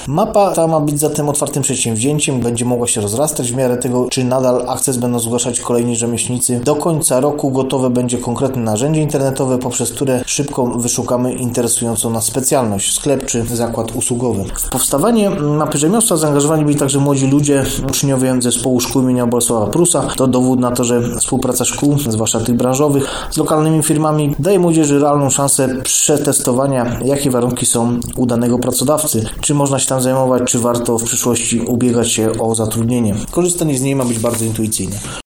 Mapa ta ma być zatem otwartym przedsięwzięciem, będzie mogła się rozrastać w miarę tego, czy nadal akces będą zgłaszać kolejni rzemieślnicy. Do końca roku gotowe będzie konkretne narzędzie internetowe, poprzez które szybko wyszukamy interesującą nas specjalność, sklep czy zakład usługowy. W powstawanie mapy rzemiosła zaangażowani byli także młodzi ludzie, uczniowie zespołu szkół imienia Bolesława Prusa. To dowód na to, że współpraca szkół, zwłaszcza tych branżowych, z lokalnymi firmami daje młodzieży realną szansę przetestowania, jakie warunki są u danego pracodawcy, czy można się tam zajmować, czy warto w przyszłości ubiegać się o zatrudnienie. Korzystanie z niej ma być bardzo intuicyjne.